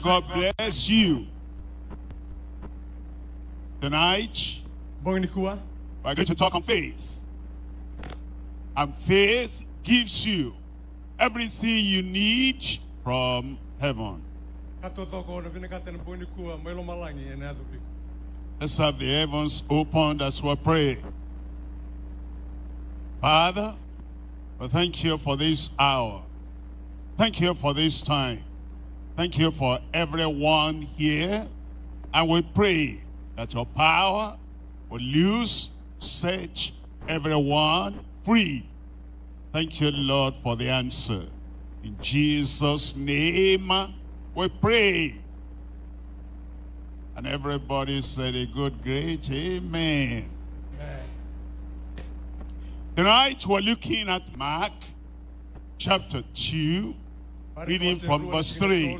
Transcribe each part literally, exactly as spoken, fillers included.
God bless you. Tonight, we're going to talk on faith. And faith gives you everything you need from heaven. Let's have the heavens opened as we pray. Father, we thank you for this hour. Thank you for this time. Thank you for everyone here. And we pray that your power will loose, set everyone free. Thank you, Lord, for the answer. In Jesus' name, we pray. And everybody said a good, great amen. Amen. Tonight, we're looking at Mark chapter two, reading from verse three.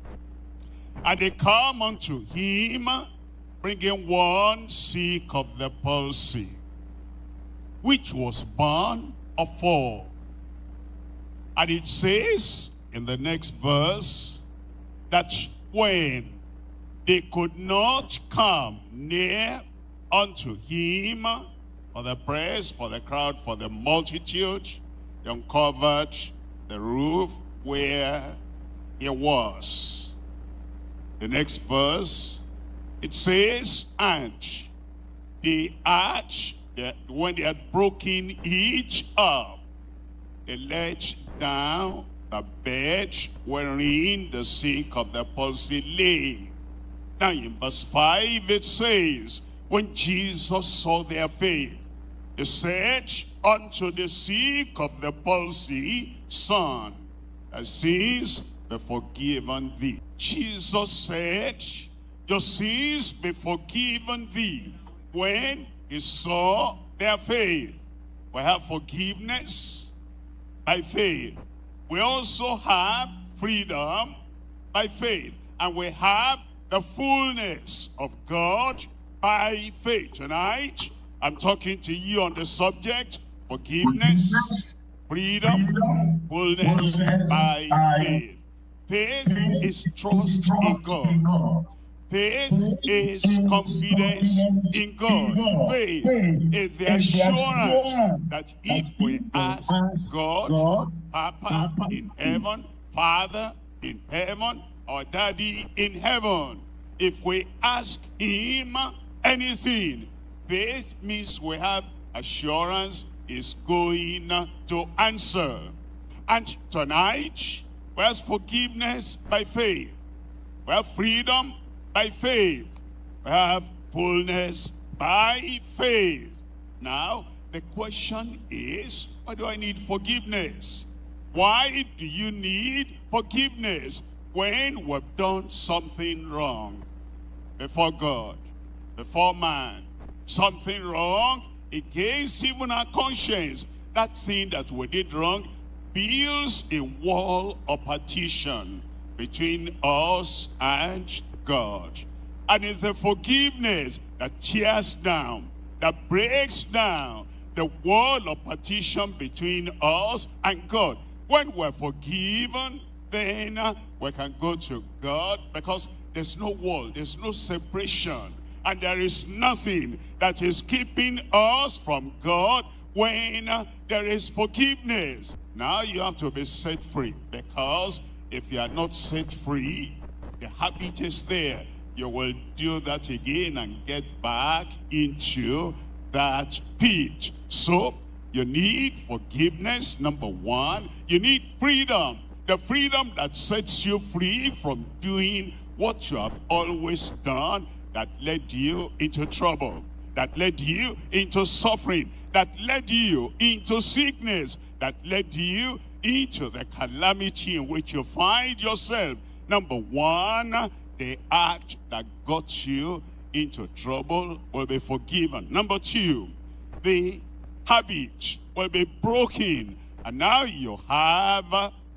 And they come unto him, bringing one sick of the palsy, which was born of four. And it says in the next verse that when they could not come near unto him for the press, for the crowd, for the multitude, they uncovered the roof where he was. The next verse, it says, and they had, when they had broken each up, they let down the bed wherein the sick of the palsy lay. Now in verse five it says, when Jesus saw their faith, he said unto the sick of the palsy, son, thy sins be forgiven thee. Jesus said, your sins be forgiven thee. When he saw their faith, we have forgiveness by faith. We also have freedom by faith. And we have the fullness of God by faith. Tonight, I'm talking to you on the subject, forgiveness, freedom, fullness by faith. Faith is trust in God. Faith is confidence in God. Faith is the assurance that if we ask God, Papa in heaven, Father in heaven, or Daddy in heaven, if we ask him anything, faith means we have assurance is going to answer. And tonight, we have forgiveness by faith. We have freedom by faith. We have fullness by faith. Now, the question is, why do I need forgiveness? Why do you need forgiveness when we've done something wrong before God, before man? Something wrong against even our conscience. That thing that we did wrong builds a wall of partition between us and God. And it's the forgiveness that tears down, that breaks down the wall of partition between us and God. When we're forgiven, then uh, we can go to God, because there's no wall, there's no separation, and there is nothing that is keeping us from God when uh, there is forgiveness. Now you have to be set free, because if you are not set free, the habit is there. You will do that again and get back into that pit. So you need forgiveness, number one. You need freedom. The freedom that sets you free from doing what you have always done, that led you into trouble, that led you into suffering, that led you into sickness, that led you into the calamity in which you find yourself. Number one, the act that got you into trouble will be forgiven. Number two, the habit will be broken, and now you have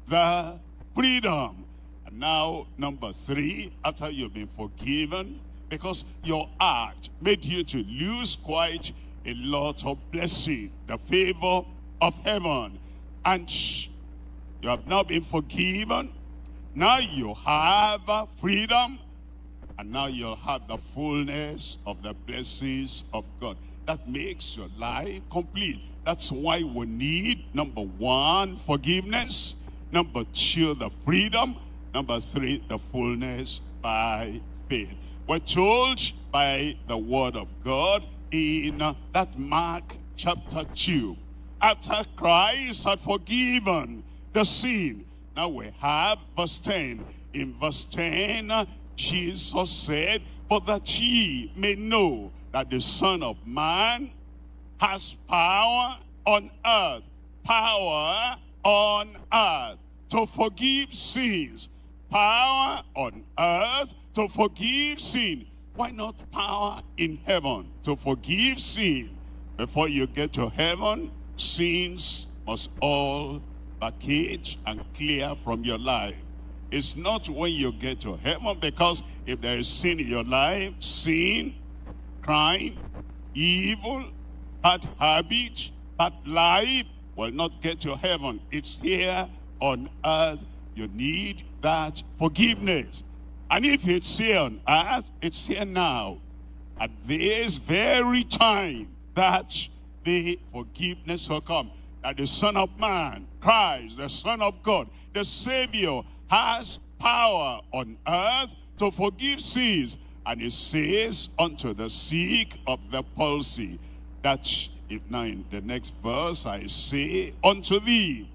the freedom. And now, number three, after you've been forgiven, because your act made you to lose quite a lot of blessing, the favor of heaven, and you have now been forgiven. Now you have freedom, and now you'll have the fullness of the blessings of God. That makes your life complete. That's why we need, number one, forgiveness. Number two, the freedom. Number three, the fullness by faith. We're told by the word of God in uh, that Mark chapter two. After Christ had forgiven the sin, now we have verse ten. In verse ten, uh, Jesus said, but that ye may know that the Son of Man has power on earth, power on earth to forgive sins, power on earth to forgive sin. Why not power in heaven to forgive sin? Before you get to heaven, sins must all vacate and clear from your life. It's not when you get to heaven, because if there is sin in your life, sin, crime, evil, bad habit, bad life will not get to heaven. It's here on earth. You need that forgiveness. And if it's here on earth, it's here now. At this very time that the forgiveness will come. That the Son of Man, Christ, the Son of God, the Savior, has power on earth to forgive sins. And he says unto the sick of the palsy, that if now in the next verse I say unto thee,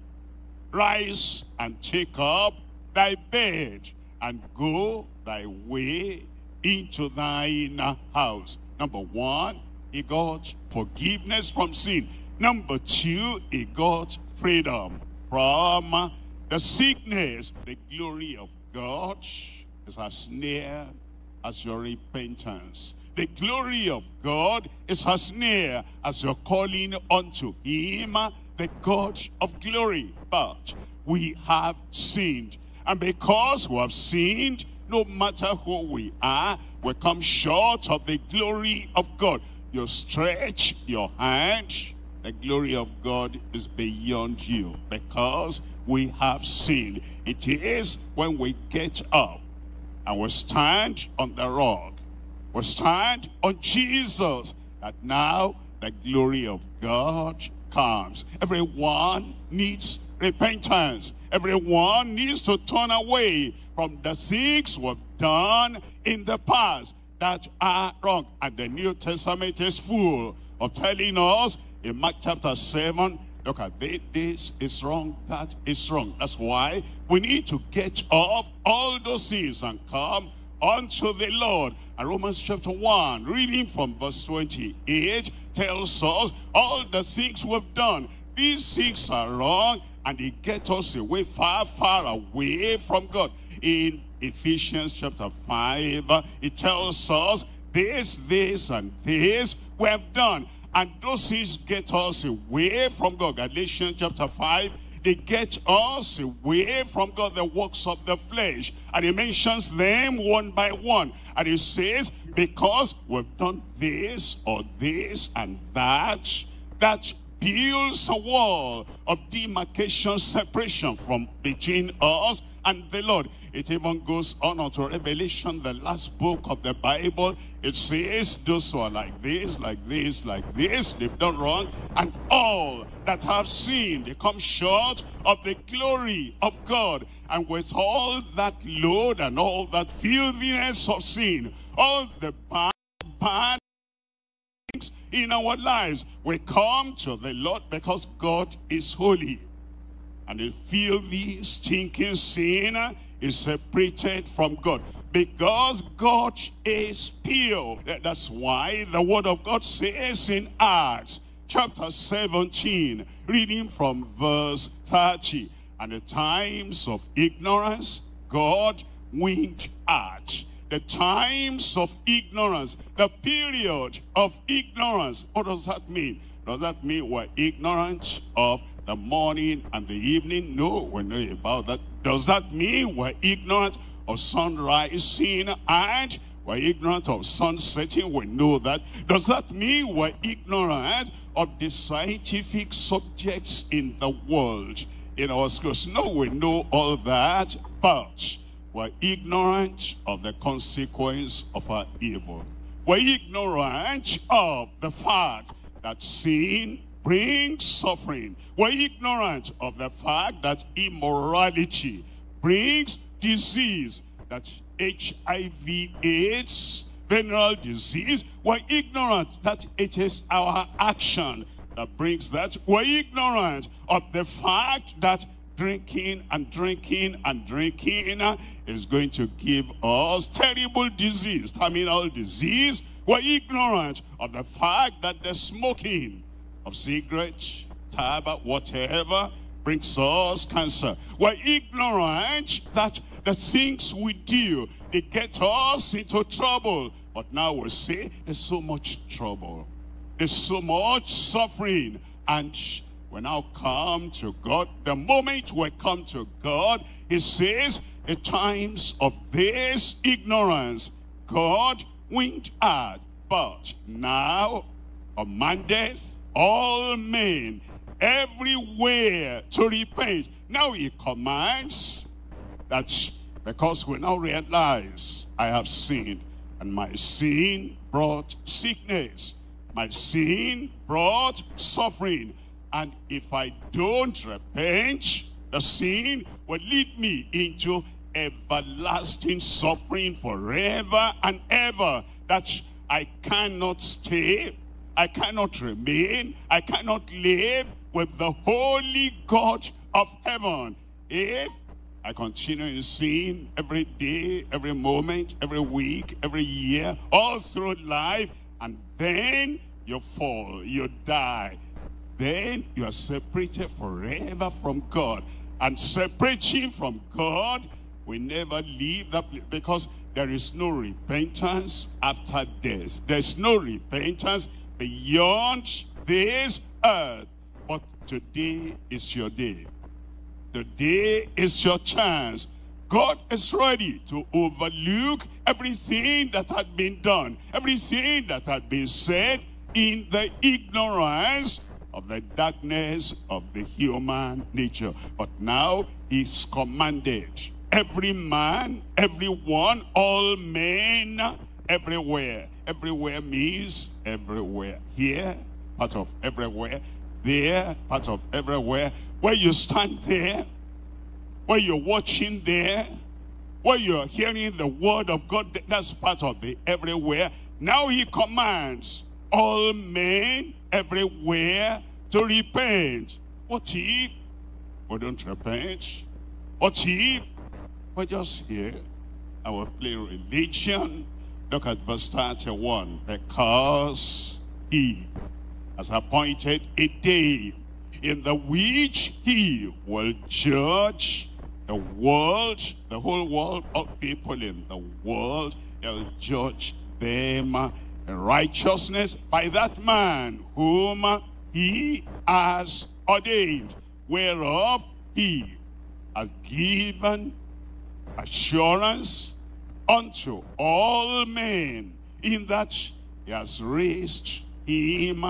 rise and take up thy bed and go thy way into thine house. Number one, he got forgiveness from sin. Number two, he got freedom from the sickness. The glory of God is as near as your repentance. The glory of God is as near as you're calling unto him, the God of glory. But we have sinned. And because we have sinned, no matter who we are, we come short of the glory of God. You stretch your hand, the glory of God is beyond you, because we have sinned. It is when we get up and we stand on the rock, we stand on Jesus, that now the glory of God comes. Everyone needs repentance. Everyone needs to turn away from the things we've done in the past that are wrong. And the New Testament is full of telling us in Mark chapter seven, look at this, this is wrong, that is wrong. That's why we need to get off all those things and come unto the Lord. And Romans chapter one, reading from verse twenty-eight, tells us all the things we've done. These things are wrong, and they get us away, far, far away from God. In Ephesians chapter five, it tells us this, this, and this we have done. And those things get us away from God. Galatians chapter five, they get us away from God, the works of the flesh. And he mentions them one by one. And he says, because we've done this or this and that, that builds a wall of demarcation, separation from between us and the Lord. It even goes on unto Revelation, the last book of the Bible. It says, those who are like this, like this, like this, they've done wrong, and all that have sinned, they come short of the glory of God. And with all that load and all that filthiness of sin, all the bad, bad things in our lives, we come to the Lord because God is holy. And the filthy, stinking sin is separated from God, because God is pure. That's why the word of God says in Acts chapter seventeen, reading from verse thirty, and the times of ignorance God winked at. The times of ignorance, the period of ignorance. What does that mean? Does that mean we're ignorant of the morning and the evening? No, we know about that. Does that mean we're ignorant of sunrising and we're ignorant of sunsetting? We know that. Does that mean we're ignorant of the scientific subjects in the world? in our schools. No, we know all that, but we're ignorant of the consequence of our evil. We're ignorant of the fact that sin brings suffering. We're ignorant of the fact that immorality brings disease, that H I V AIDS, venereal disease. We're ignorant that it is our action that brings that. We're ignorant of the fact that drinking and drinking and drinking is going to give us terrible disease, terminal disease. We're ignorant of the fact that the smoking of cigarettes, tobacco, whatever, brings us cancer. We're ignorant that the things we do, they get us into trouble. But now we say there's so much trouble, there's so much suffering, and we now come to God. The moment we come to God, he says, the times of this ignorance God winked at, but now commandeth all men everywhere to repent. Now he commands that, because we now realize I have sinned, and my sin brought sickness, my sin brought suffering, and if I don't repent, the sin will lead me into everlasting suffering forever and ever, that I cannot stay, I cannot remain, I cannot live with the holy God of heaven if I continue in sin every day, every moment, every week, every year, all through life, and then you fall, you die. Then you are separated forever from God. And separating from God, we never leave that place, because there is no repentance after death. There's no repentance beyond this earth. But today is your day. Today is your chance. God is ready to overlook everything that had been done, everything that had been said in the ignorance of the darkness of the human nature. But now he's commanded every man, everyone, all men, everywhere. Everywhere means everywhere. Here, part of everywhere. There, part of everywhere. Where you stand there, where you're watching there, where you're hearing the word of God, that's part of the everywhere. Now he commands all men everywhere to repent. What if we don't repent? What if we're just here and we play religion? Look at verse thirty-one. Because he has appointed a day in the which he will judge the world, the whole world, all people in the world. He'll judge them in righteousness by that man whom he has ordained, whereof he has given assurance unto all men, in that he has raised him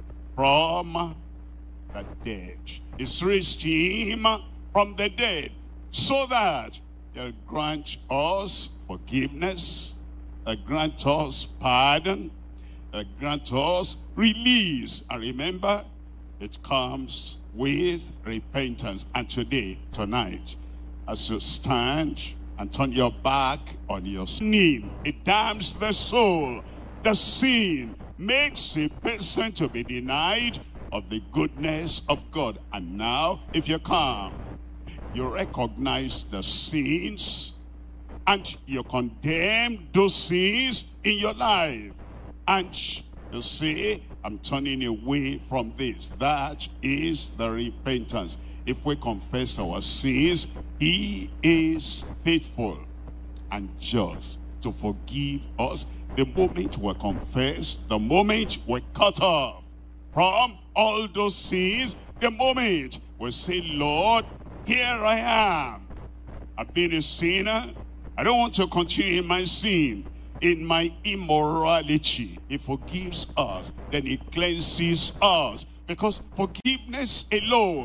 from the dead. He's raised him from the dead, so that he'll grant us forgiveness, he'll grant us pardon, he'll grant us release. And remember, it comes with repentance. And today, tonight, as you stand and turn your back on your sin, it damns the soul. The sin makes a person to be denied of the goodness of God. And now, if you come, you recognize the sins and you condemn those sins in your life, and you say, I'm turning away from this. That is the repentance. If we confess our sins, he is faithful and just to forgive us. The moment we confess, the moment we cut off from all those sins, the moment we say, Lord, here I am. I've been a sinner. I don't want to continue in my sin, in my immorality. He forgives us. Then he cleanses us. Because forgiveness alone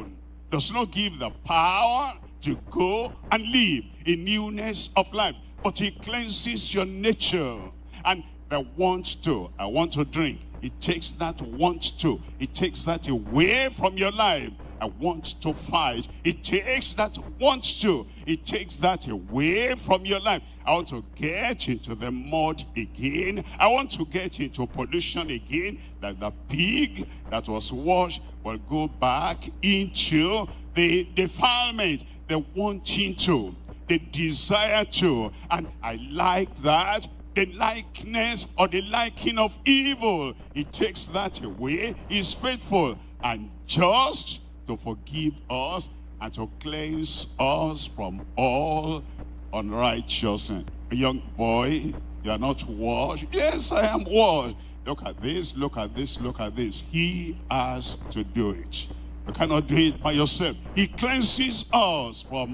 does not give the power to go and live in newness of life, but he cleanses your nature. And the want to, I want to drink, it takes that want to, it takes that away from your life. I want to fight, it takes that want to, it takes that away from your life. I want to get into the mud again. I want to get into pollution again, that the pig that was washed will go back into the defilement, the wanting to, the desire to. And I like that. The likeness or the liking of evil, it takes that away. He's faithful and just to forgive us and to cleanse us from all unrighteousness. A young boy, you are not washed. Yes, I am washed. Look at this, look at this, look at this. He has to do it. You cannot do it by yourself. He cleanses us from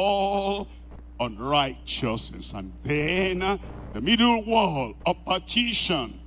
all unrighteousness. And then uh, the middle wall of partition,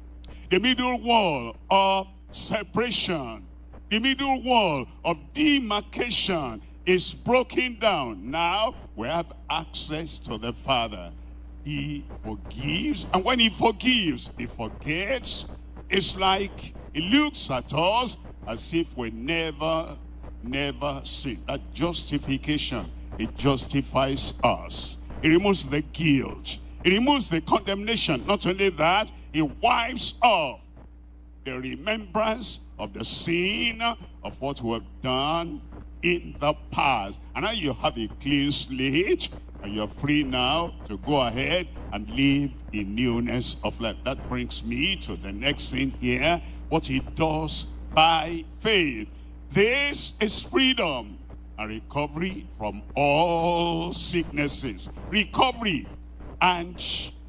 the middle wall of separation, the middle wall of demarcation is broken down. Now we have access to the Father. He forgives, and when he forgives, he forgets. It's like he looks at us as if we never, never sinned. That justification, it justifies us. It removes the guilt. It removes the condemnation. Not only that, it wipes off the remembrance of the sin of what we have done in the past. And now you have a clean slate, and you're free now to go ahead and live in newness of life. That brings me to the next thing here, what he does by faith. This is freedom and recovery from all sicknesses. Recovery and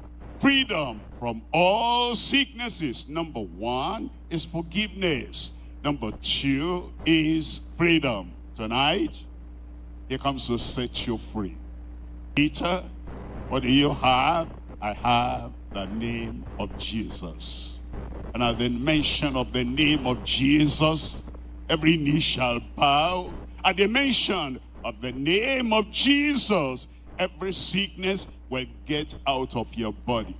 freedom from all sicknesses. Number one is forgiveness. Number two is freedom. Tonight, he comes to set you free. Peter, what do you have? I have the name of Jesus. And at the mention of the name of Jesus, every knee shall bow. At the mention of the name of Jesus, every sickness will get out of your body.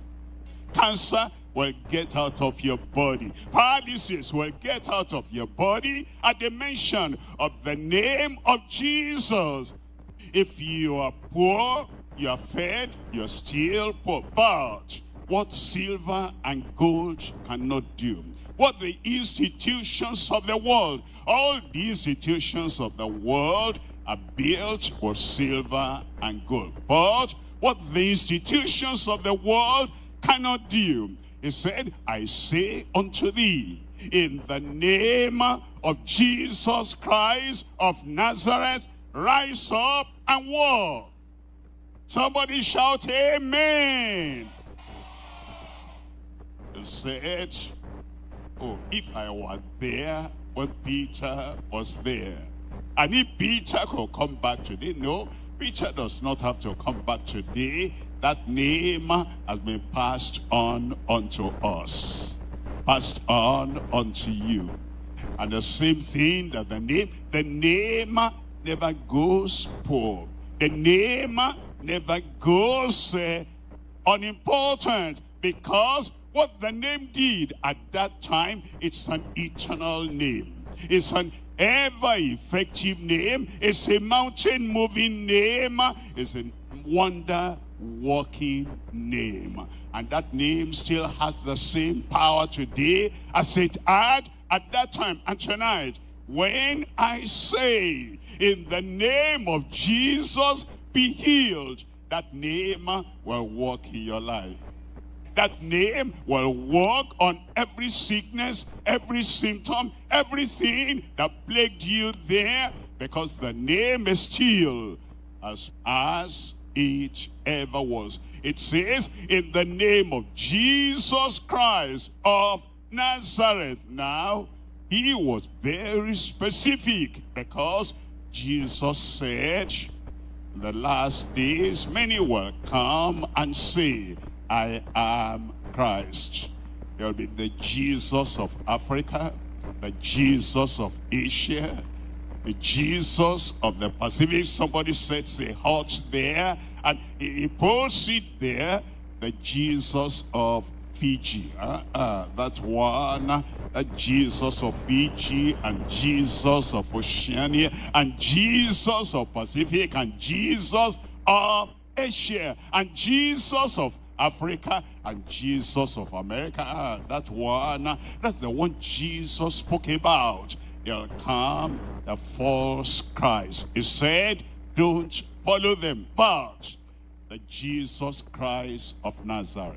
Cancer will get out of your body. Paralysis will get out of your body at the mention of the name of Jesus. If you are poor, you are fed, you are still poor. But what silver and gold cannot do, what the institutions of the world, all the institutions of the world are built with silver and gold. But what the institutions of the world cannot do, he said, I say unto thee, in the name of Jesus Christ of Nazareth, rise up and walk. Somebody shout amen. He said, oh, if I were there when Peter was there, and if Peter could come back today, no, Peter does not have to come back today. That name has been passed on unto us, passed on unto you. And the same thing that the name, the name never goes poor. The name never goes uh, unimportant, because what the name did at that time, it's an eternal name. It's an ever-effective name. It's a mountain-moving name. It's a wonder-working name. And that name still has the same power today as it had at that time. And tonight, when I say, in the name of Jesus, be healed, that name will work in your life. That name will work on every sickness, every symptom, everything that plagued you there, because the name is still as, as it ever was. It says, in the name of Jesus Christ of Nazareth. Now, he was very specific, because Jesus said, in the last days, many will come and say, I am Christ. There will be the Jesus of Africa, the Jesus of Asia, The Jesus of the Pacific. Somebody sets a hut there and he, he puts it there. The Jesus of Fiji. Uh, uh, that one, that Jesus of Fiji, and Jesus of Oceania, and Jesus of Pacific, and Jesus of Asia, and Jesus of Africa, and Jesus of America. Ah, that one, that's the one Jesus spoke about. They'll come, the false Christ. He said, don't follow them, but the Jesus Christ of Nazareth.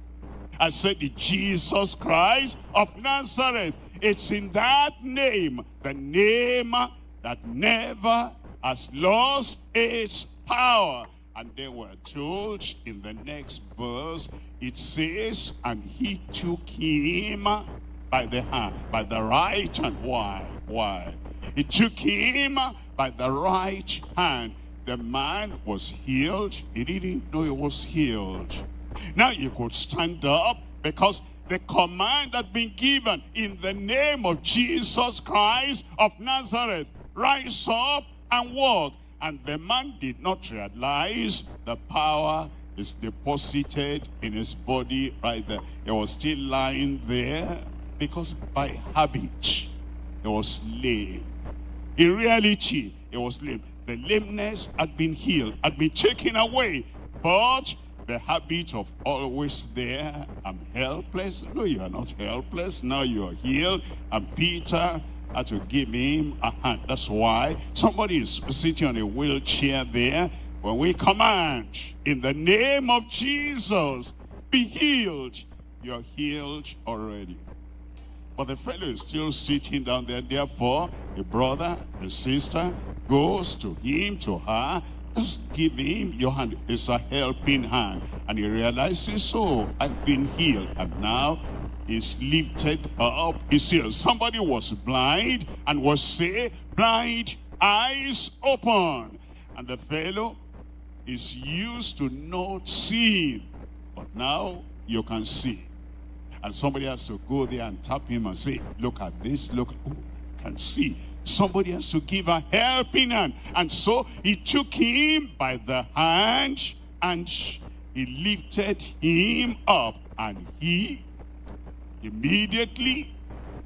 I said the Jesus Christ of Nazareth. It's in that name, the name that never has lost its power. And then we're told in the next verse, it says, and he took him by the hand, by the right hand. Why? Why? He took him by the right hand. The man was healed. He didn't know he was healed. Now he could stand up because the command had been given in the name of Jesus Christ of Nazareth. Rise up and walk. And the man did not realize the power is deposited in his body right there. He was still lying there because by habit he was lame. In reality, he was lame. The lameness had been healed, had been taken away. But the habit of always there, I'm helpless. No, you are not helpless. Now you are healed. And Peter had to give him a hand. That's why somebody is sitting on a wheelchair there. When we command in the name of Jesus, be healed, you're healed already. But the fellow is still sitting down there. Therefore, a brother, a sister goes to him, to her, just give him your hand. It's a helping hand. And he realizes, oh, I've been healed. And now is lifted up. You see, somebody was blind and was say, blind, eyes open. And the fellow is used to not seeing, but now you can see. And somebody has to go there and tap him and say, look at this, look, oh, can see. Somebody has to give a helping hand. And so he took him by the hand and he lifted him up, and he Immediately,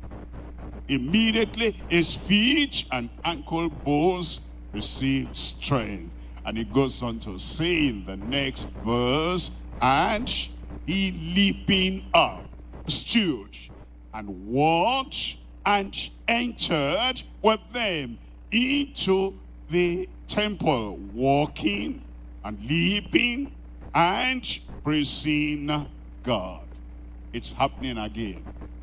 immediately his feet and ankle bones received strength. And he goes on to say in the next verse, and he leaping up, stood, and walked, and entered with them into the temple, walking, and leaping, and praising God. It's happening again.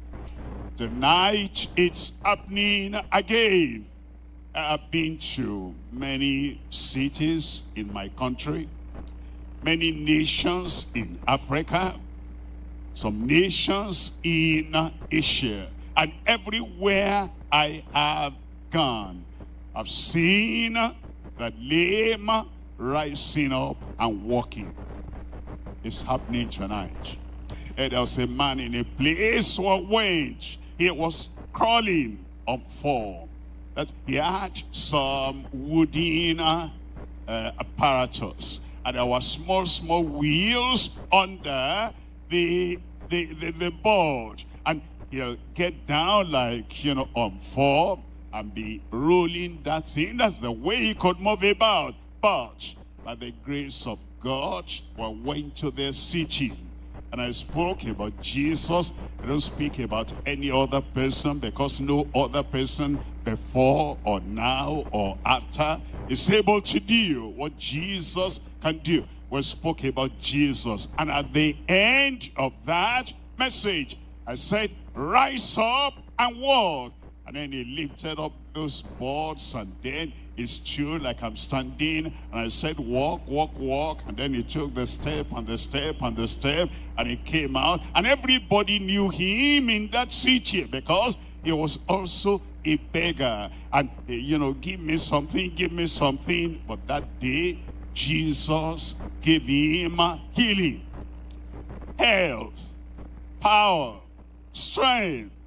Tonight, it's happening again. I've been to many cities in my country, many nations in Africa, some nations in Asia, and everywhere I have gone, I've seen the lame rising up and walking. It's happening tonight. And there was a man in a place where went. He was crawling on four. That he had some wooden uh, uh, apparatus. And there were small, small wheels under the, the, the, the board. And he'll get down like, you know, on four and be rolling that thing. That's the way he could move about. But by the grace of God, we went to their city. And I spoke about Jesus. I don't speak about any other person, because no other person before or now or after is able to do what Jesus can do. We spoke about Jesus. And at the end of that message, I said, rise up and walk. And then he lifted up those boards, and then he stood like I'm standing. And I said, walk, walk, walk. And then he took the step and the step and the step, and he came out. And everybody knew him in that city, because he was also a beggar. And, you know, give me something, give me something. But that day, Jesus gave him healing, health, power, strength.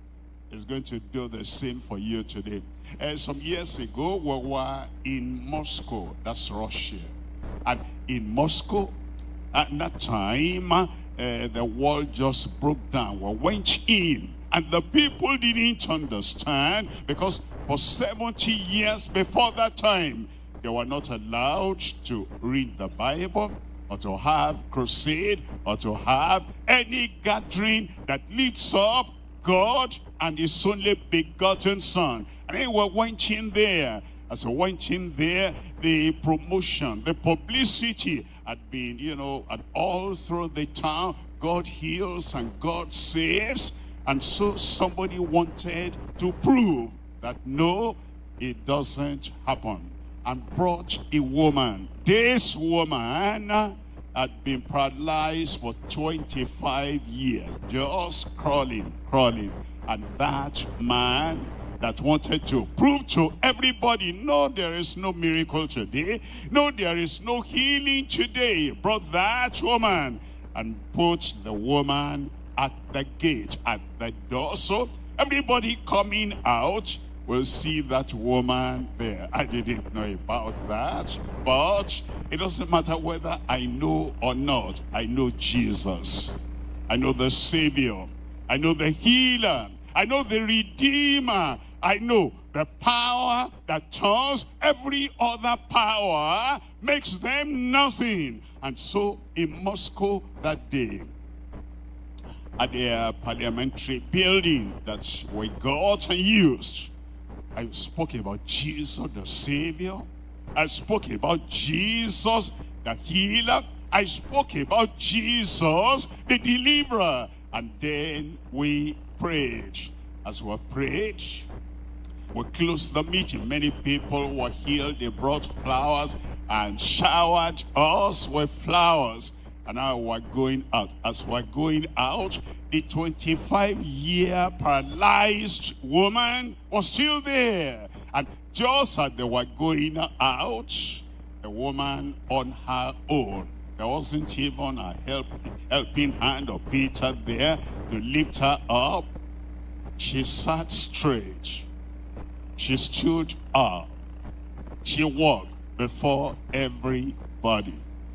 is going to do the same for you today. Uh, some years ago, we were in Moscow, that's Russia. And in Moscow, at that time, uh, the wall just broke down. We went in, and the people didn't understand, because for seventy years before that time, they were not allowed to read the Bible, or to have crusade, or to have any gathering that lifts up God and his only begotten Son. And then we went in there. As we went in there, the promotion, the publicity had been, you know, at all through the town. God heals and God saves. And so somebody wanted to prove that no, it doesn't happen. And brought a woman. This woman had been paralyzed for twenty-five years, just crawling, crawling. And that man that wanted to prove to everybody, no, there is no miracle today, no, there is no healing today, brought that woman and put the woman at the gate, at the door. So everybody coming out will see that woman there. I didn't know about that, but it doesn't matter whether I know or not. I know Jesus. I know the Savior. I know the healer. I know the Redeemer. I know the power that turns every other power, makes them nothing. And so in Moscow that day, at the uh, parliamentary building that we got and used, I spoke about Jesus the Savior. I spoke about Jesus the healer. I spoke about Jesus the deliverer. And then we prayed. As we prayed, we closed the meeting. Many people were healed. They brought flowers and showered us with flowers. And now we're going out. As we're going out, the twenty-five year paralyzed woman was still there. And just as they were going out, the woman on her own, there wasn't even a help, helping hand or Peter there to lift her up. She sat straight. She stood up. She walked before everybody.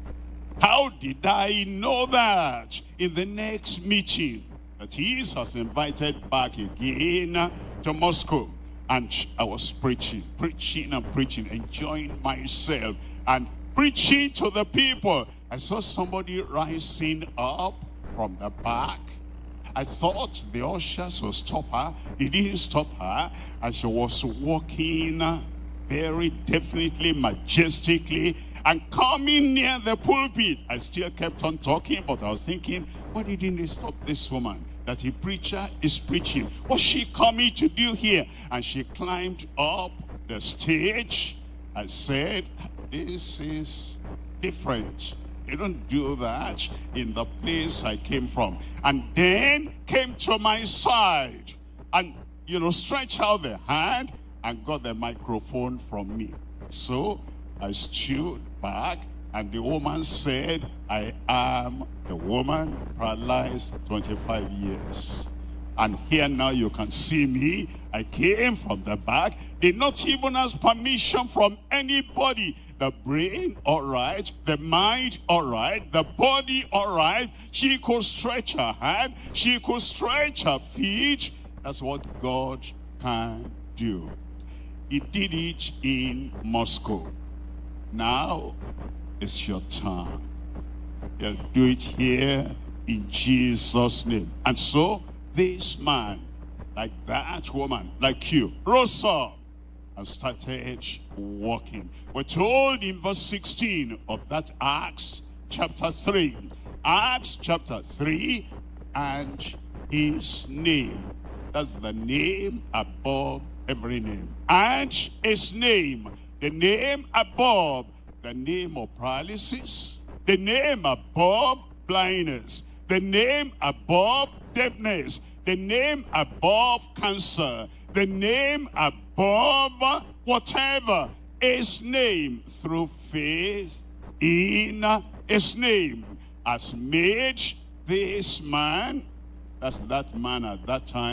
How did I know that? In the next meeting that he has invited back again to Moscow. And I was preaching, preaching and preaching, enjoying myself and preaching to the people. I saw somebody rising up from the back. I thought the ushers would stop her. They didn't stop her. And she was walking very definitely, majestically, and coming near the pulpit. I still kept on talking, but I was thinking, why didn't they stop this woman? That a preacher is preaching. What's she coming to do here? And she climbed up the stage. I said, this is different. You don't do that in the place I came from. And then came to my side and, you know, stretched out the hand and got the microphone from me. So I stood back, and the woman said, I am the woman paralyzed twenty-five years. And here now you can see me. I came from the back. Did not even ask permission from anybody. The brain, all right. The mind, all right. The body, all right. She could stretch her hand. She could stretch her feet. That's what God can do. He did it in Moscow. Now it's your turn. He'll do it here in Jesus' name. And so this man, like that woman, like you, rose up and started walking. We're told in verse sixteen of that Acts chapter three. Acts chapter three, and his name. That's the name above every name. And his name, the name above the name of paralysis, the name above blindness, the name above deafness, the name above cancer, the name above whatever, his name, through faith in his name, has made this man, that's that man at that time,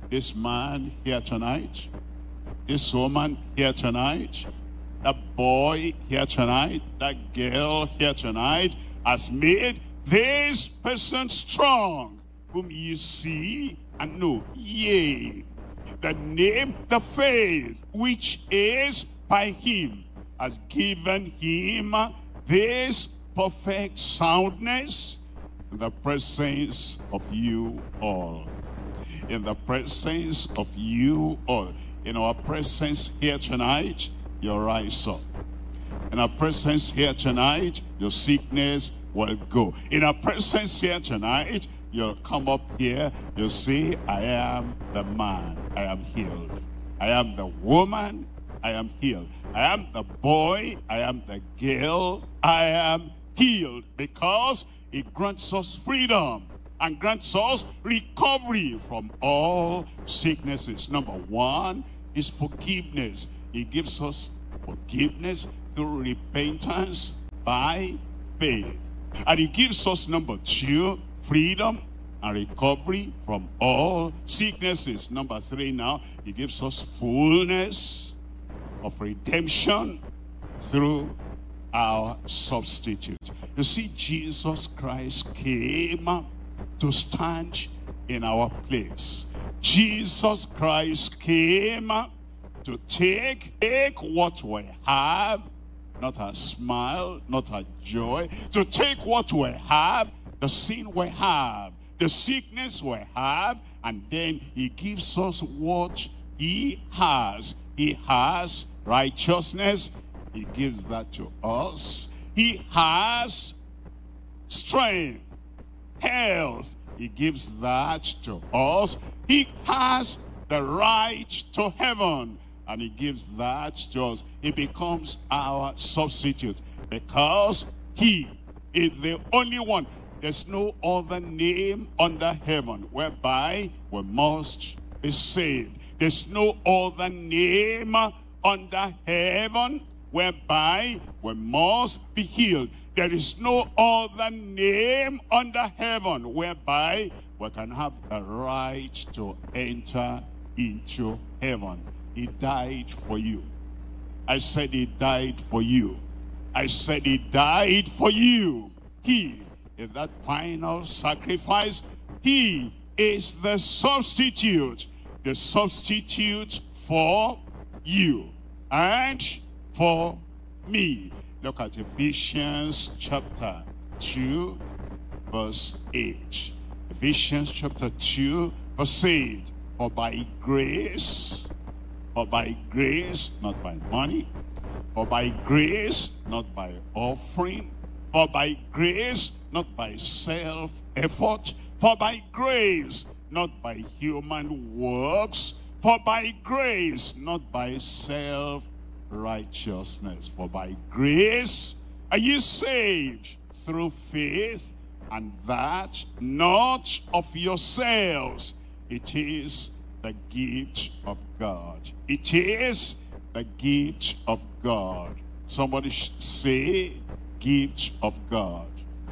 this man here tonight, this woman here tonight, that boy here tonight, that girl here tonight has made this person strong, whom you see and know. Yea, the name, the faith, which is by him, has given him this perfect soundness in the presence of you all. In the presence of you all. In our presence here tonight, your rise up. In our presence here tonight, your sickness will go. In our presence here tonight, you'll come up here, you'll say, I am the man, I am healed. I am the woman, I am healed. I am the boy, I am the girl, I am healed. Because it grants us freedom and grants us recovery from all sicknesses. Number one is forgiveness. It gives us forgiveness through repentance by faith. And it gives us, number two, freedom and recovery from all sicknesses. Number three now, it gives us fullness of redemption through our substitute. You see, Jesus Christ came to stand in our place. Jesus Christ came to take, take what we have, not our smile, not our joy, to take what we have, the sin we have, the sickness we have, and then he gives us what he has. He has righteousness. He gives that to us. He has strength, health. He gives that to us. He has the right to heaven, and he gives that to us. He becomes our substitute because he is the only one. There's no other name under heaven whereby we must be saved. There's no other name under heaven whereby we must be healed. There is no other name under heaven whereby we can have the right to enter into heaven. He died for you. I said he died for you. I said he died for you. He is that final sacrifice. He is the substitute. The substitute for you and for me. Look at Ephesians chapter two, verse eight. Ephesians chapter two, verse eight. For by grace, for by grace, not by money, for by grace, not by offering, for by grace, not by self-effort, for by grace, not by human works, for by grace, not by self-righteousness. For by grace are you saved through faith, and that not of yourselves. It is the gift of God. It is the gift of God. Somebody say, gift of God.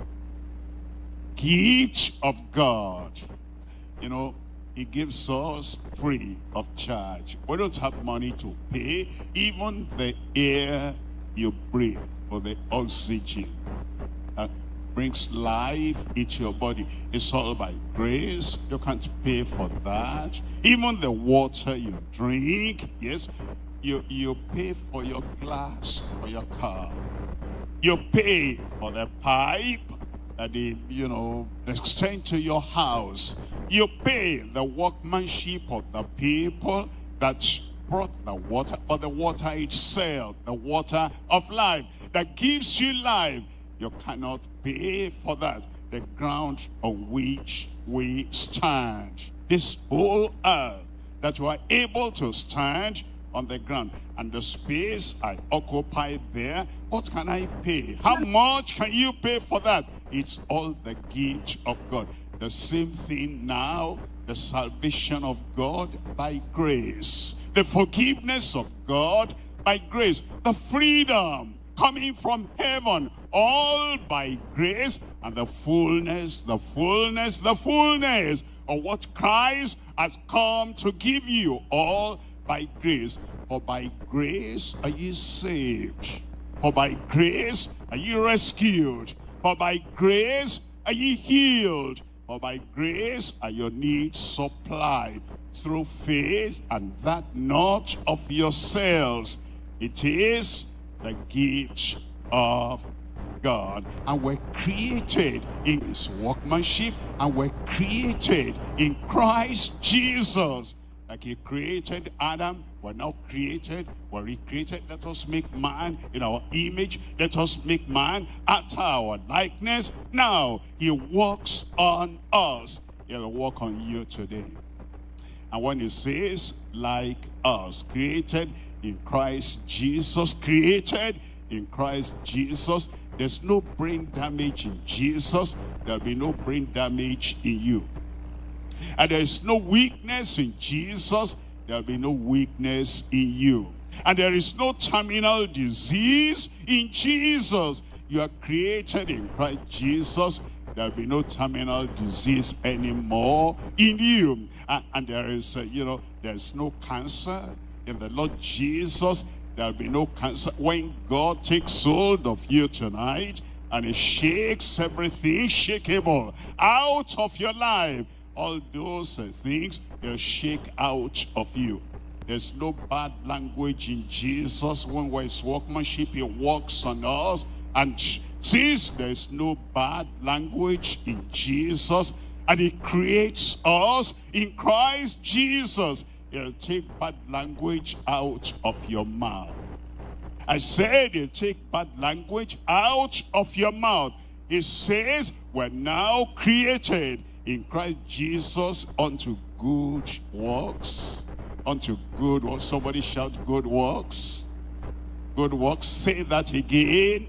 Gift of God. You know, he gives us free of charge. We don't have money to pay. Even the air you breathe, or the oxygen that brings life into your body, it's all by grace. You can't pay for that. Even the water you drink, yes, you, you pay for your glass, for your car. You pay for the pipe that they, you know, extend to your house. You pay the workmanship of the people that brought the water, or the water itself, the water of life that gives you life. You cannot pay for that. The ground on which we stand, this whole earth, that you are able to stand on the ground, and the space I occupy there, what can I pay? How much can you pay for that? It's all the gift of God. The same thing now, the salvation of God by grace, the forgiveness of God by grace, the freedom coming from heaven, all by grace, and the fullness, the fullness, the fullness of what Christ has come to give you, all by grace. For by grace are ye saved. For by grace are ye rescued. For by grace are ye healed. For by grace are your needs supplied through faith, and that not of yourselves. It is the gift of God. And we're created in his workmanship, and we're created in Christ Jesus. Like he created Adam, we're now created, we're recreated. Let us make man in our image. Let us make man after our likeness. Now he works on us. He'll work on you today. And when he says, like us, created in Christ Jesus, created in Christ Jesus, there's no brain damage in Jesus. There'll be no brain damage in you. And there's no weakness in Jesus. There'll be no weakness in you. And there is no terminal disease in Jesus. You are created in Christ Jesus. There'll be no terminal disease anymore in you. And, and there is, uh, you know, there's no cancer in the Lord Jesus. There'll be no cancer. When God takes hold of you tonight and he shakes everything shakeable out of your life, all those uh, things he'll shake out of you. There's no bad language in Jesus. When we're his workmanship, he works on us. And since there's no bad language in Jesus, and he creates us in Christ Jesus, he'll take bad language out of your mouth. I said he'll take bad language out of your mouth. He says we're now created in Christ Jesus unto good works. Unto good works. Somebody shout good works. Good works. Say that again.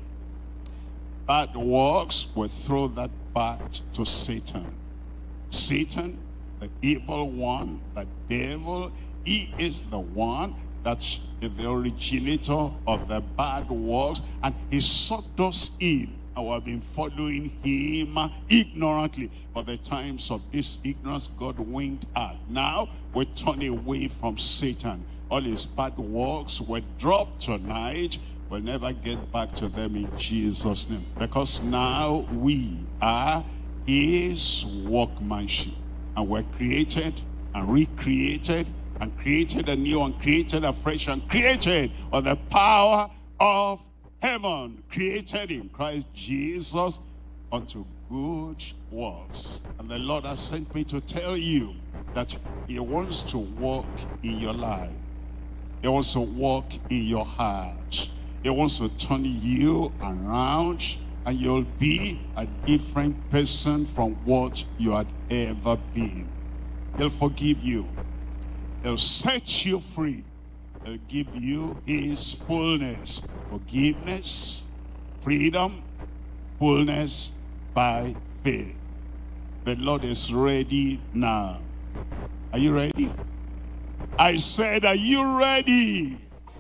Bad works will throw that back to Satan. Satan, the evil one, the devil, he is the one that is the originator of the bad works, and he sucked us in. And we have been following him ignorantly. But the times of this ignorance, God winked at. Now we turn away from Satan. All his bad works were dropped tonight. We'll never get back to them in Jesus' name. Because now we are his workmanship. And we're created and recreated and created anew and created afresh and created by the power of heaven, created in Christ Jesus unto good works. And the Lord has sent me to tell you that he wants to work in your life. He wants to work in your heart. He wants to turn you around, and you'll be a different person from what you had ever been. He'll forgive you. He'll set you free. He'll give you his fullness. Forgiveness, freedom, fullness by faith. The Lord is ready now. Are you ready? I said, are you ready?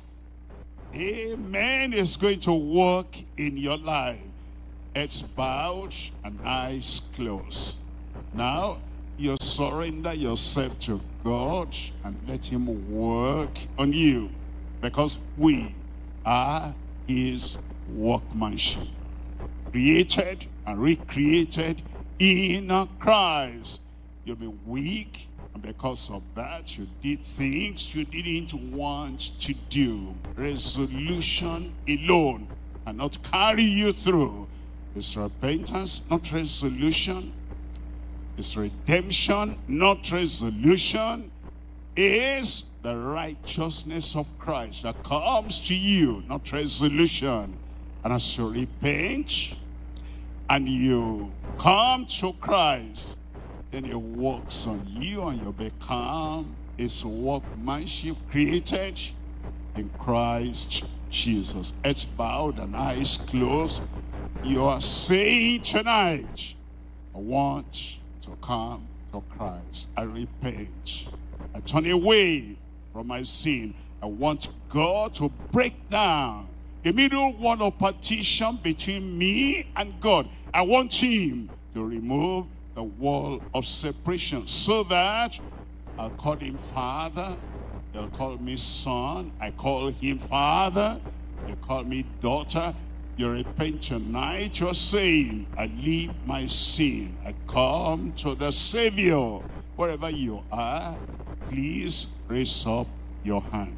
Amen is going to work in your life. Heads bowed and eyes closed. Now, you surrender yourself to God and let him work on you. Because we are his workmanship. Created and recreated in Christ. You've been weak, and because of that, you did things you didn't want to do. Resolution alone cannot carry you through. It's repentance, not resolution. It's redemption, not resolution. Is the righteousness of Christ that comes to you, not resolution. And as you repent and you come to Christ, then he works on you and you become his workmanship, created in Christ Jesus. Heads bowed and eyes closed. You are saying tonight, I want to come to Christ. I repent. I turn away from my sin. I want God to break down the middle wall of partition between me and God. I want him to remove the wall of separation, so that I'll call him Father, he'll call me Son, I call him Father, you call me daughter. You repent tonight, you're saying, I leave my sin, I come to the Savior. Wherever you are, please raise up your hand.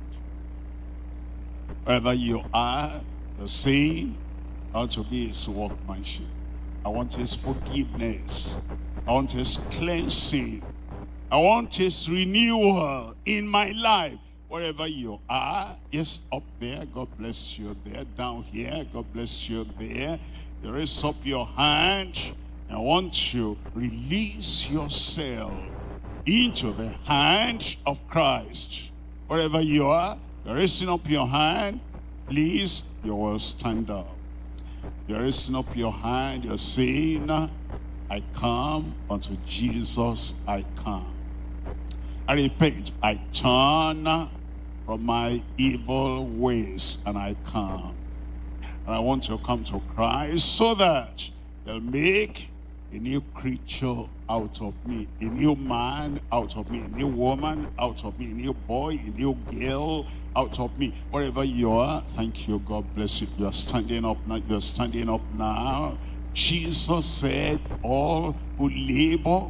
Wherever you are, you're saying, I want to be his workmanship. I want his forgiveness. I want his cleansing. I want his renewal in my life. Wherever you are, yes, up there, God bless you there. Down here, God bless you there. You raise up your hand. I want to release yourself into the hand of Christ. Wherever you are, you're raising up your hand. Please, you will stand up. You're raising up your hand. You're saying, I come unto Jesus, I come. I repent, I turn from my evil ways and I come. And I want to come to Christ so that he'll make a new creature out of me, a new man out of me, a new woman out of me, a new boy, a new girl out of me. Wherever you are, thank you, God bless you. You're standing up now, you're standing up now. Jesus said, all who labor,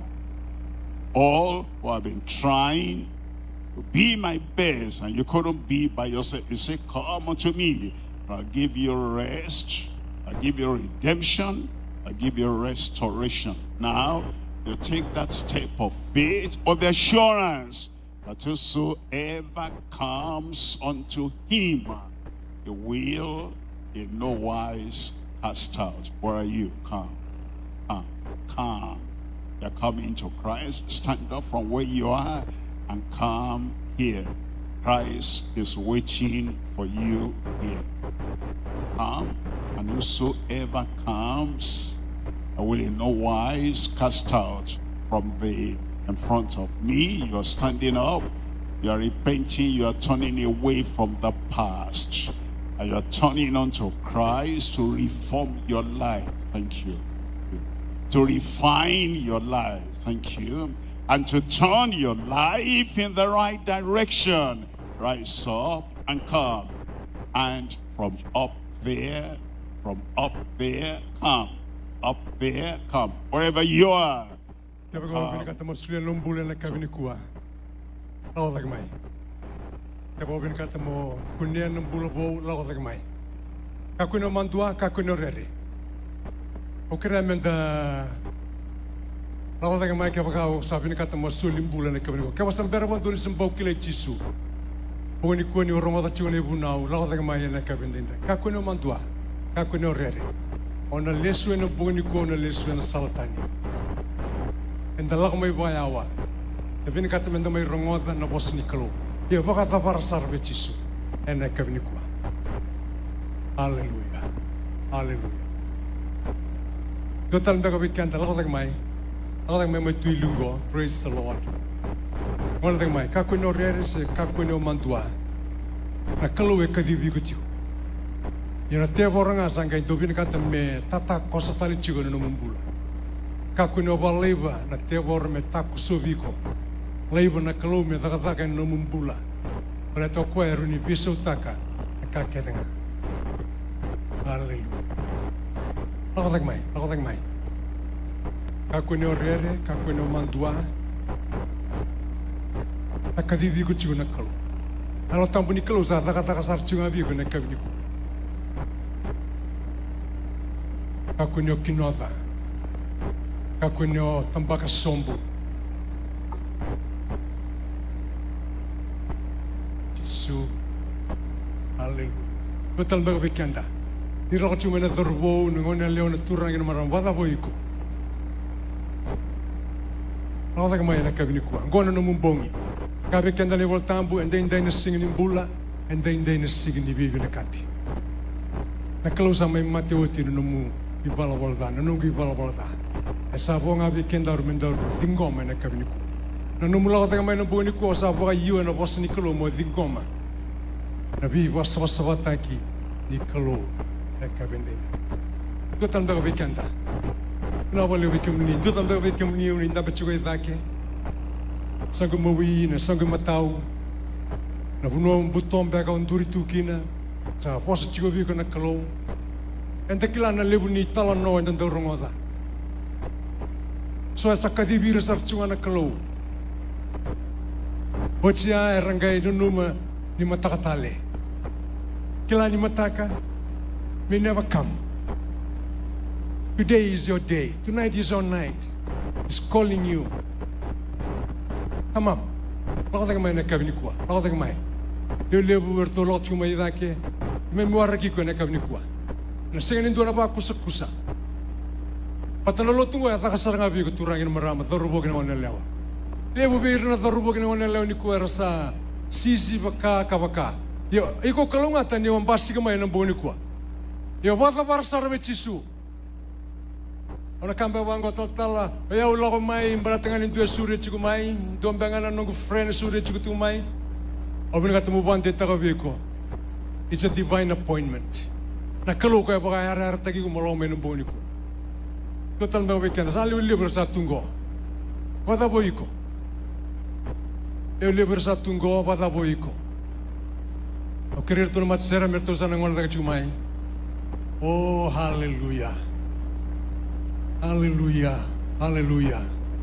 all who have been trying to be my best, and you couldn't be by yourself, you say, come unto me, I'll give you rest, I'll give you redemption, I'll give you restoration. Now, you take that step of faith, of the assurance that whosoever comes unto him, he will in no wise cast out. Where are you? Come, come, come. You're coming to Christ. Stand up from where you are and come here. Christ is waiting for you here. Come, and whosoever comes, I will in no wise cast out from the in front of me. You're standing up, you're repenting, you're turning away from the past, and you're turning unto Christ to reform your life. Thank you. To refine your life. Thank you. And to turn your life in the right direction. Rise up and come. And from up there, from up there, come. Up there, come. Wherever you are. Come. Okera menda lawa daga mai kaba sabi ni kata masulim bulan ni kabini ko kaba sambera wan doli sembau kile jisu poni ko ni rongo ta chune bunau lawa daga mai na kabini dinda kakune mandua kakune orere ona lesu na poni ko na lesu na salatani enda lawa mai vayawa devini kata menda mai rongo ta na bosni kalo ye vaka ta para sarve jisu ena kabini ko hallelujah hallelujah. Total mega weekend, a lot of my, a lot of my tuilungo, praise the Lord. One of my Kakuno Reris, Kakuno Mantua, a Kaloe Kadivigu. You know, Tevoranga Sanga, Dovinicata me, Tata Cosatali Chigo no Mumbula. Kakuno Valeva, na Tevor me Taku Sovico, Leva na Kalome, Zataka no Mumbula. But I talk where Unipiso Taka, a Kaketanga. Hallelujah. Ako tak mai, ako tak mai. Kako ni orere, kako ni mandua. Takadivi ko chigo nakalo. Alo tampo ni kalo sa taka taka sar chigo abi ko nakabini ko. Kako ni okinoda. Kako ni tambaka sombo. Jesu, hallelujah. Betul baga bekanda. Ni rako cuma na torbo ngone leo na turang ina maram wada boiko. Ako tak mai na kabini ko. Ngone no mumbongi. Kabe kenda le voltambu and then then singing in bula and then then singing in vivi na kati. Na klausa mai mateo tino no mu ibala volda no ngi ibala volda. Esa bonga bi kenda rumenda dingoma na kabini ko. Na no mula tak mai na boni ko sa boga yu na bosni kalo mo dingoma. Na vi was was wataki ni kalo. Total mega weekend. Na wale we kemni, do tam we kemni uni nda bechuga idake. Sangu mawi na sangu matau. Na buno butom bega unduri tukina. Sa fosa chigo vi kana kalou. Ente kila na lebu ni tala no ente ndorongoda. So esa kadibira sarchunga na kalou. Boccia rangai nunuma ni matakatale. Kila ni mataka may never come. Today is your day. Tonight is your night. It's calling you. Come up. Pakataka mai na kavnikua. Pakataka mai. Eu levo o tolot kuma idake. Me muara ki ko na kavnikua. Na sengen ndo na ba kusa kusa. Patalolo tungo ya takasaranga vi ko turangin marama torubo kina wana lewa. Levo bir na torubo kina wana lewa ni ko rasa sisi baka kabaka. Yo iko kalunga tani wan basi kama ina boni ko. Yo bata barasara ve chisu. Ora kambe wango totala, ya ulo mai mbaratangan indu sure chiku mai, dombangana nongu friend sure chiku tu mai. Obin katamu bante takaviko. It's a divine appointment. Na kalau kaya baka har tagi ko malo menu boni ko. Total me weekend sali libro sa tungo. Vada boiko. Eu libro sa tungo vada boiko. O querer tu mat sera merto sa nangol daga chiku mai. Oh hallelujah. Hallelujah, hallelujah.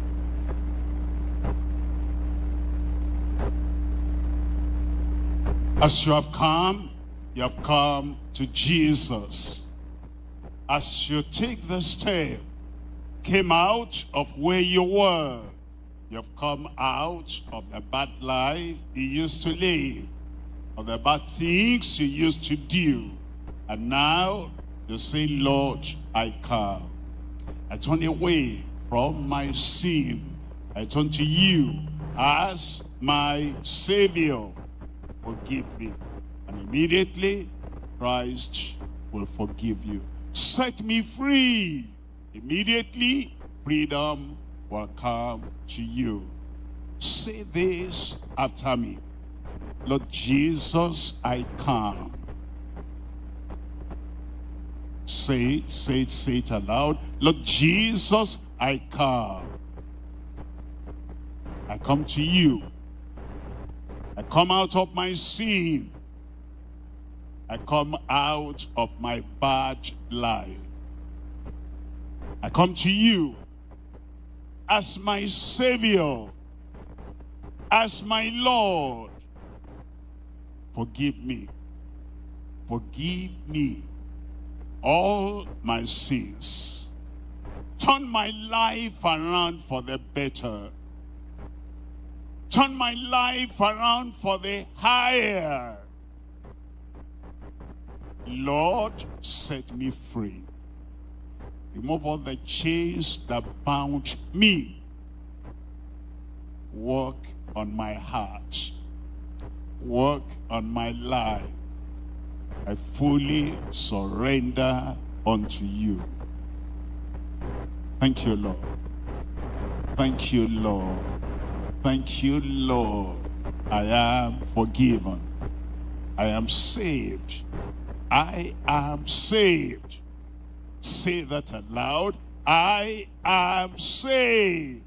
As you have come, you have come to Jesus. As you take the step, came out of where you were, you have come out of the bad life you used to live, of the bad things you used to do, and now you say, Lord, I come. I turn away from my sin. I turn to you as my Savior. Forgive me. And immediately, Christ will forgive you. Set me free. Immediately, freedom will come to you. Say this after me. Lord Jesus, I come. Say it, say it, say it aloud. Lord Jesus, I come. I come to you. I come out of my sin. I come out of my bad life. I come to you as my Savior, as my Lord. Forgive me. Forgive me all my sins. Turn my life around for the better. Turn my life around for the higher. Lord, set me free. Remove all the chains that bound me. Work on my heart. Work on my life. I fully surrender unto you. Thank you, Lord. Thank you, Lord. Thank you, Lord. I am forgiven. I am saved. I am saved. Say that aloud. I am saved.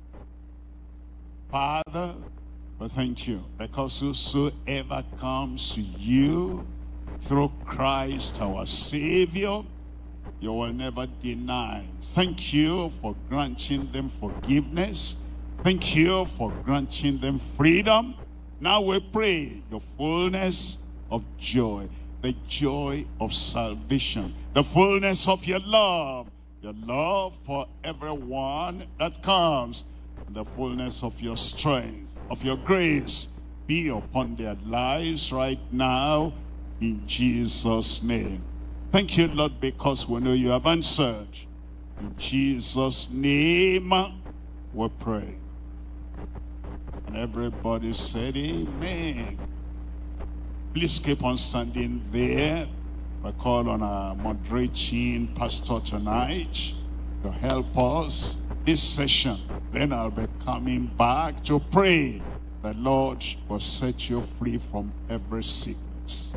Father, but thank you, because whosoever comes to you through Christ our Savior, you will never deny. Thank you for granting them forgiveness. Thank you for granting them freedom. Now we pray your fullness of joy, the joy of salvation, the fullness of your love, your love for everyone that comes, and the fullness of your strength, of your grace, be upon their lives right now, in Jesus' name. Thank you, Lord, because we know you have answered. In Jesus' name, we pray. And everybody said, amen. Please keep on standing there. I call on our moderating pastor tonight to help us this session. Then I'll be coming back to pray. The Lord will set you free from every sickness.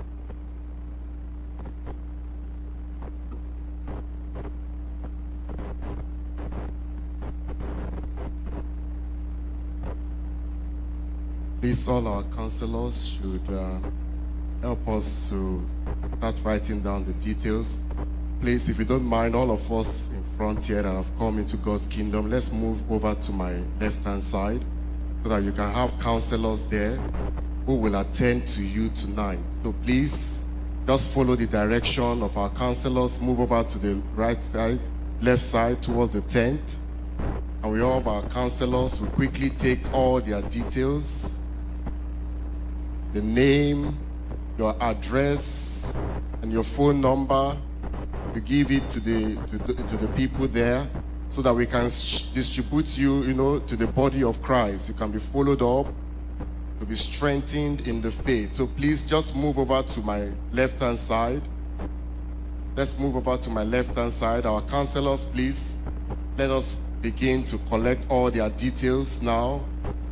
Please, all our counselors should uh, help us to start writing down the details. Please, if you don't mind, all of us in front here that have come into God's kingdom, let's move over to my left-hand side so that you can have counselors there who will attend to you tonight. So please, just follow the direction of our counselors. Move over to the right side, left side, towards the tent. And we all have our counselors. We quickly take all their details, the name, your address, and your phone number. We give it to the, to the, to the people there so that we can distribute you, you know, to the body of Christ. You can be followed up, to be strengthened in the faith. So please just move over to my left-hand side. Let's move over to my left-hand side. Our counselors, please, let us begin to collect all their details now.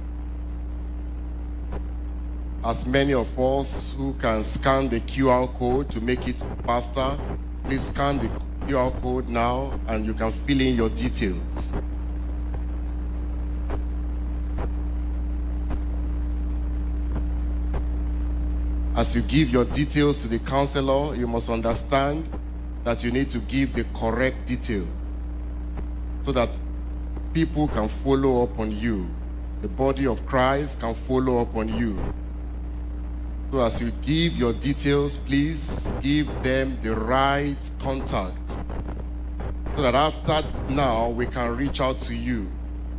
As many of us who can scan the Q R code to make it faster, please scan the Q R code now and you can fill in your details. As you give your details to the counselor, you must understand that you need to give the correct details so that people can follow up on you. The body of Christ can follow up on you. So as you give your details, please give them the right contact so that after now we can reach out to you.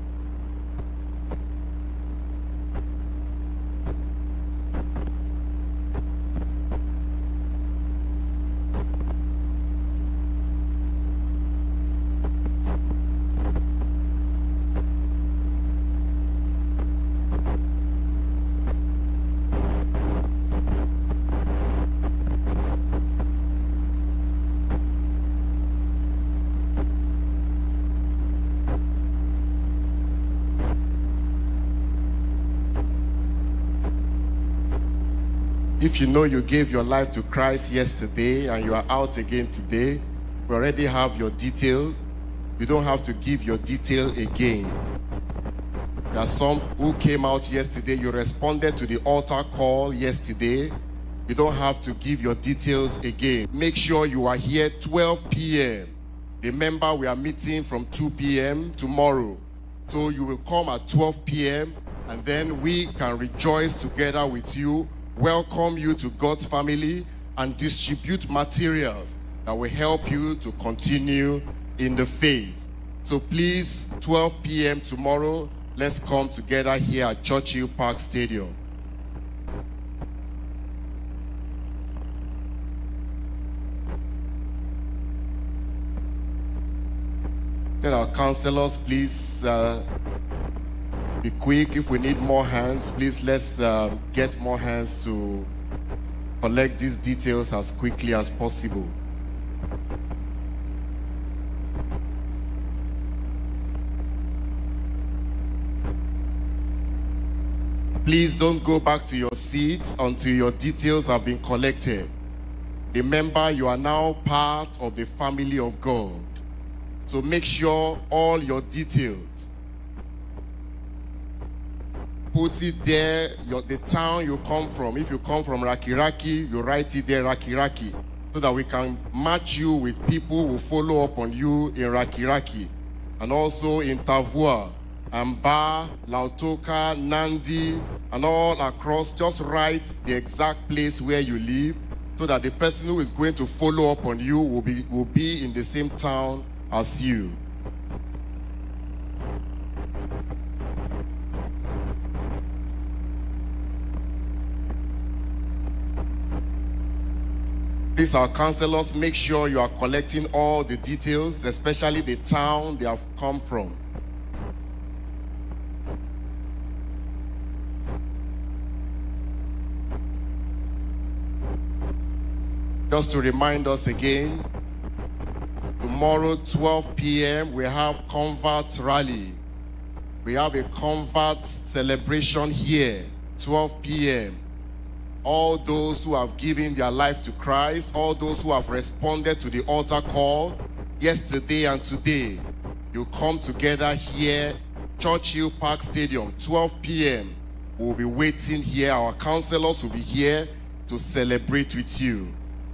If you know you gave your life to Christ yesterday and you are out again today, we already have your details. You don't have to give your detail again. There are some who came out yesterday. You responded to the altar call yesterday. You don't have to give your details again. Make sure you are here twelve p m Remember, we are meeting from two p m tomorrow. So you will come at twelve p m and then we can rejoice together with you, welcome you to God's family, and distribute materials that will help you to continue in the faith. So please, twelve p m tomorrow, let's come together here at Churchill Park Stadium. Let our counselors please uh, be quick. If we need more hands, please let's uh, get more hands to collect these details as quickly as possible. Please don't go back to your seats until your details have been collected. Remember, you are now part of the family of God. So make sure all your details, put it there, your, the town you come from. If you come from Rakiraki, you write it there, Rakiraki, so that we can match you with people who follow up on you in Rakiraki, and also in Tavua, Amba, Lautoka, Nandi, and all across. Just write the exact place where you live, so that the person who is going to follow up on you will be, will be in the same town as you. Please, our counselors, make sure you are collecting all the details, especially the town they have come from. Just to remind us again, tomorrow, twelve p m, we have Converts Rally. We have a Convert celebration here, twelve p m All those who have given their life to Christ, all those who have responded to the altar call yesterday and today, you come together here, Churchill Park Stadium, twelve p m We'll be waiting here. Our counselors will be here to celebrate with you.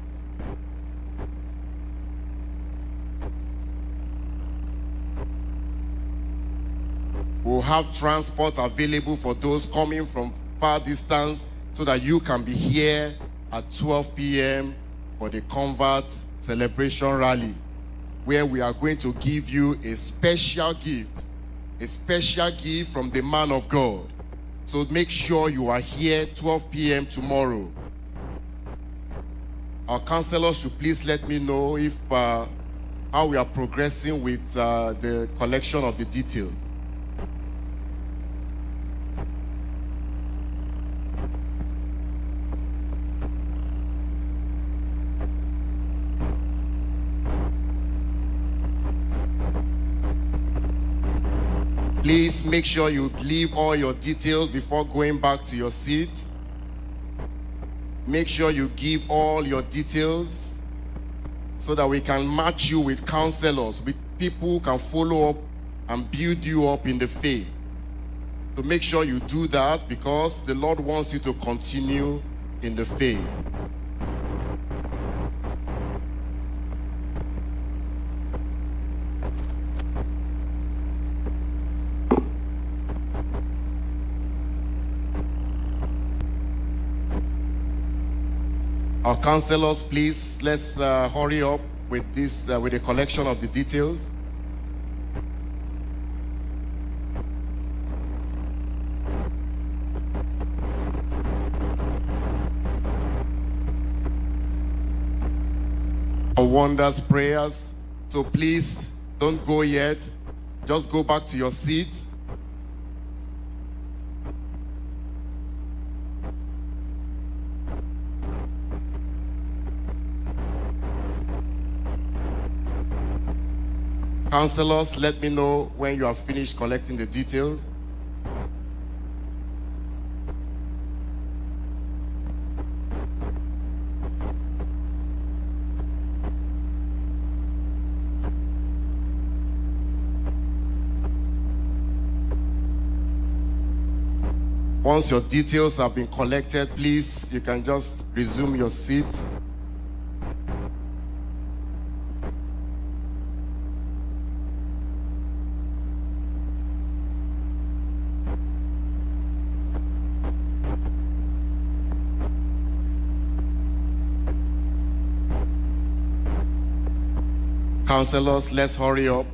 We'll have transport available for those coming from far distance so that you can be here at twelve p m for the Convert Celebration Rally, where we are going to give you a special gift, a special gift from the man of God. So make sure you are here twelve p m tomorrow. Our counselors should please let me know if uh, how we are progressing with uh, the collection of the details. Please make sure you leave all your details before going back to your seat. Make sure you give all your details so that we can match you with counselors, with people who can follow up and build you up in the faith. So make sure you do that, because the Lord wants you to continue in the faith. Our counselors, please, let's uh, hurry up with this, uh, with the collection of the details. Our wonders prayers. So please don't go yet. Just go back to your seat. Counselors, let me know when you have finished collecting the details. Once your details have been collected, please, you can just resume your seat. Counselors, let's hurry up.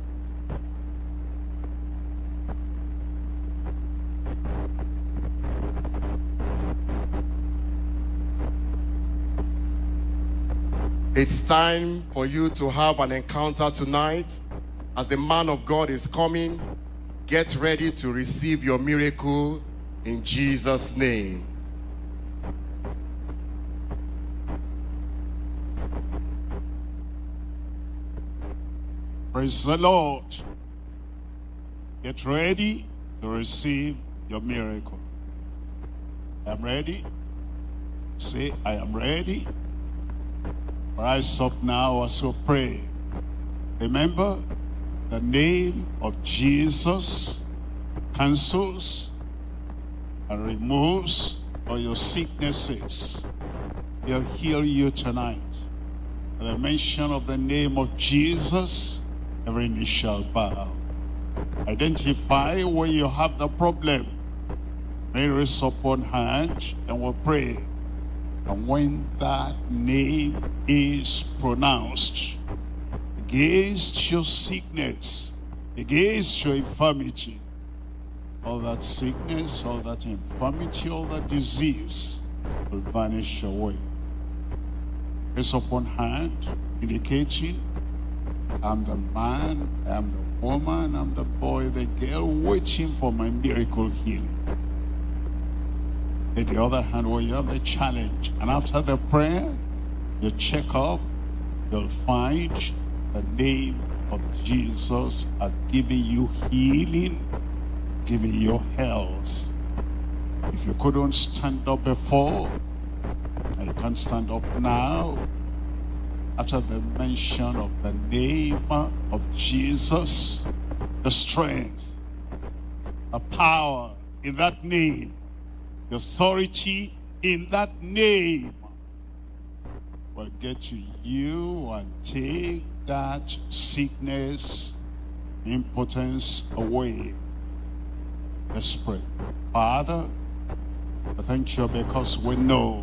It's time for you to have an encounter tonight. As the man of God is coming, get ready to receive your miracle in Jesus' name. Praise the Lord. Get ready to receive your miracle. I'm ready. Say, I am ready. Rise up now as we pray. Remember, the name of Jesus cancels and removes all your sicknesses. He'll heal you tonight. At the mention of the name of Jesus, every knee shall bow. Identify where you have the problem. Raise up one hand and we'll pray. And when that name is pronounced against your sickness, against your infirmity, all that sickness, all that infirmity, all that disease will vanish away. Raise up one hand indicating, I'm the man, I'm the woman, I'm the boy, the girl waiting for my miracle healing. In the other hand, where you have the challenge, and after the prayer, you check up, you'll find the name of Jesus has given you healing, giving you health. If you couldn't stand up before, and you can't stand up now, after the mention of the name of Jesus, the strength, the power, in that name. The authority in that name will get to you and take that sickness, impotence away. Let's pray. Father, I thank you because we know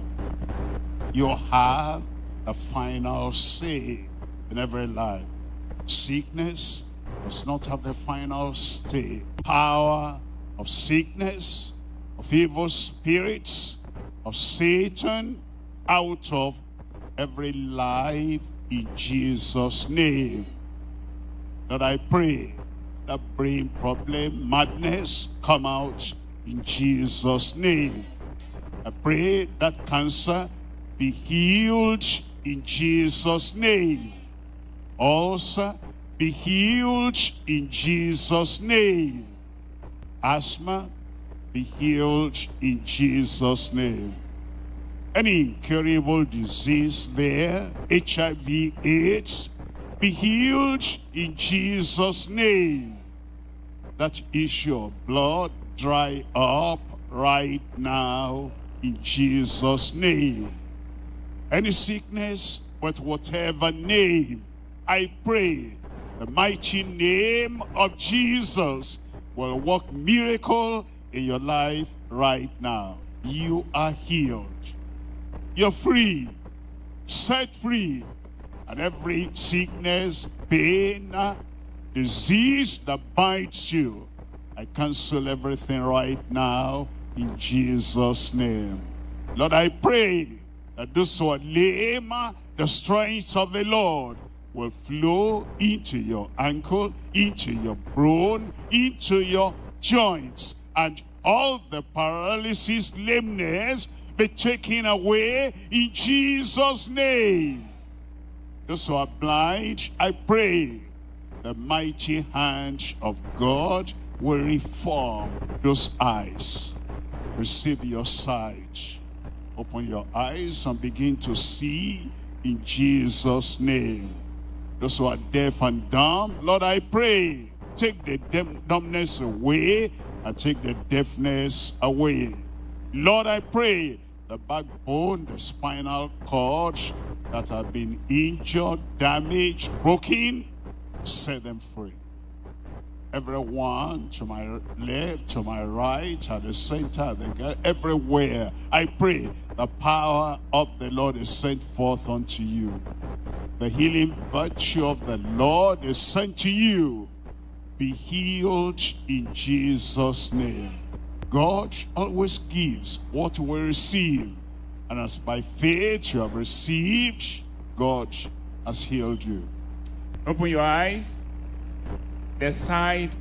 you have the final say in every life. Sickness does not have the final say. Power of sickness, of evil spirits, of Satan, out of every life in Jesus' name. Lord, I pray that brain problem, madness, come out in Jesus' name. I pray that cancer be healed in Jesus' name. Ulcer be healed in Jesus' name. Asthma be healed in Jesus' name. Any incurable disease there, H I V AIDS, be healed in Jesus' name. That issue of blood dry up right now in Jesus' name. Any sickness with whatever name, I pray the mighty name of Jesus will work miracle in your life right now. You are healed. You're free, set free, and every sickness, pain, disease that bites you, I cancel everything right now in Jesus' name. Lord, I pray that those who are lame, the strength of the Lord will flow into your ankle, into your bone, into your joints, and all the paralysis, lameness be taken away in Jesus' name. Those who are blind, I pray the mighty hand of God will reform those eyes. Receive your sight. Open your eyes and begin to see in Jesus' name. Those who are deaf and dumb, Lord, I pray, take the dumbness away and take the deafness away. Lord, I pray, the backbone, the spinal cord that have been injured, damaged, broken, set them free. Everyone to my left, to my right, at the center, the, everywhere, I pray the power of the Lord is sent forth unto you. The healing virtue of the Lord is sent to you. Be healed in Jesus' name. God always gives what we receive. And as by faith you have received, God has healed you. Open your eyes. The sight